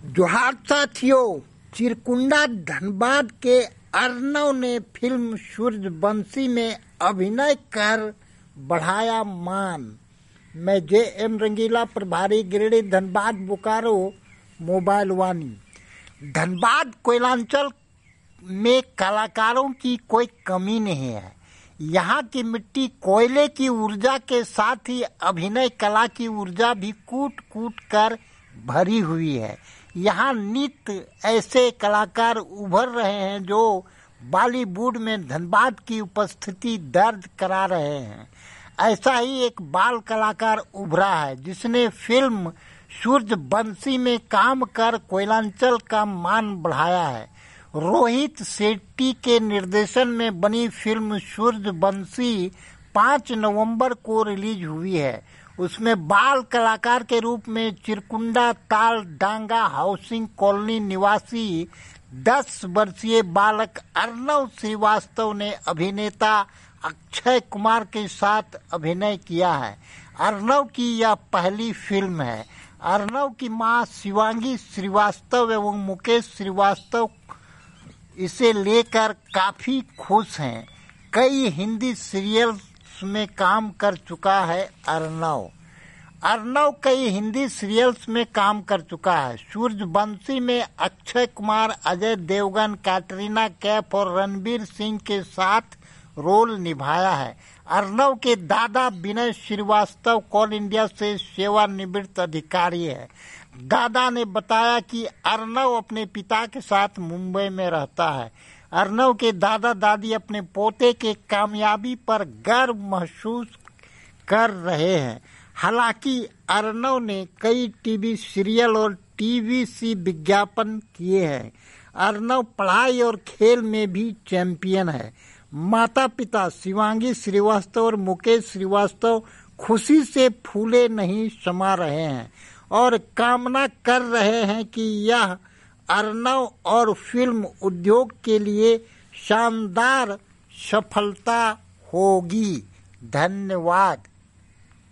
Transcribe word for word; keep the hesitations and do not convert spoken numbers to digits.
जोहार साथियों, चिरकुंडा धनबाद के अर्नव ने फिल्म सूर्यवंशी में अभिनय कर बढ़ाया मान। मैं जे एम रंगीला, प्रभारी गिरिडीह, धनबाद, बोकारो, मोबाइल वाणी। धनबाद कोयलांचल में कलाकारों की कोई कमी नहीं है। यहाँ की मिट्टी कोयले की ऊर्जा के साथ ही अभिनय कला की ऊर्जा भी कूट कूट कर भरी हुई है। यहाँ नित्य ऐसे कलाकार उभर रहे हैं जो बॉलीवुड में धनबाद की उपस्थिति दर्ज करा रहे हैं। ऐसा ही एक बाल कलाकार उभरा है जिसने फिल्म सूर्यवंशी में काम कर कोयलांचल का मान बढ़ाया है। रोहित शेट्टी के निर्देशन में बनी फिल्म सूर्यवंशी पाँच नवंबर को रिलीज हुई है। उसमें बाल कलाकार के रूप में चिरकुंडा ताल डांगा हाउसिंग कॉलोनी निवासी दस वर्षीय बालक अर्नव श्रीवास्तव ने अभिनेता अक्षय कुमार के साथ अभिनय किया है। अर्नव की यह पहली फिल्म है। अर्नव की मां शिवांगी श्रीवास्तव एवं मुकेश श्रीवास्तव इसे लेकर काफी खुश हैं। कई हिंदी सीरियल्स में काम कर चुका है अर्नव। अर्नव कई हिंदी सीरियल्स में काम कर चुका है। सूर्यवंशी में अक्षय कुमार, अजय देवगन, कैटरीना कैफ और रणवीर सिंह के साथ रोल निभाया है। अर्नव के दादा विनय श्रीवास्तव कोल इंडिया से सेवानिवृत्त अधिकारी है। दादा ने बताया कि अर्नव अपने पिता के साथ मुंबई में रहता है। अर्नव के दादा दादी अपने पोते के कामयाबी पर गर्व महसूस कर रहे हैं। हालांकि अर्नव ने कई टीवी सीरियल और टीवीसी विज्ञापन किए हैं। अर्नव पढ़ाई और खेल में भी चैंपियन है। माता पिता शिवांगी श्रीवास्तव और मुकेश श्रीवास्तव खुशी से फूले नहीं समा रहे हैं और कामना कर रहे हैं कि यह अर्नव और फिल्म उद्योग के लिए शानदार सफलता होगी। धन्यवाद।